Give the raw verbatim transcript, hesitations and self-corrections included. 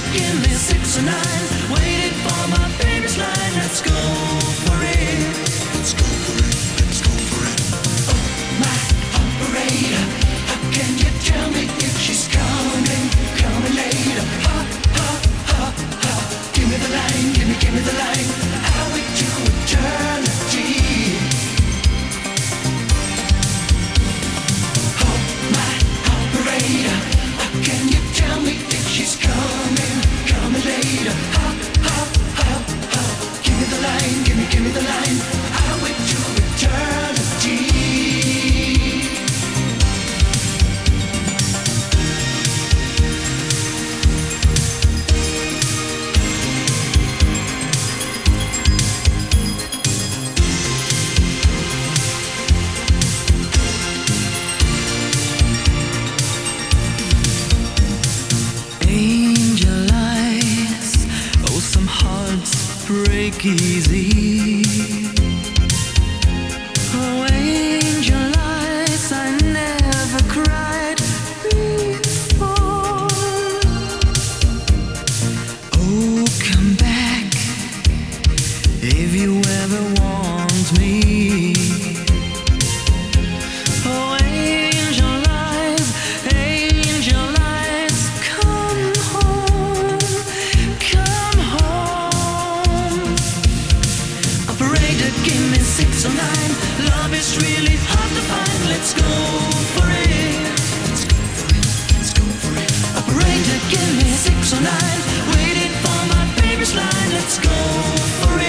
give me six or nine. Waiting for my baby's line. Let's go for it. Let's go for it. Let's go for it. Oh, my operator, how can you tell me if she's coming, coming later? Ha, ha, ha, ha. Give me the line, give me, give me the line. I'll wait to eternity. Oh, my operator, how can you tell me if she's coming, coming later? Ha, ha, ha, ha. Give me the line, give me, give me the line. I'll wait to eternity. Angel eyes, oh some hearts break easy. Oh angel eyes, I never cried before. Oh come back if you ever want me. Oh angel eyes, angel eyes, come home, come home. Operator, give me six or nine. Love is really hard to find. Let's go for it. Let's go for it. Let's go for it. Operator, give me six or nine. Waiting for my baby's line. Let's go for it.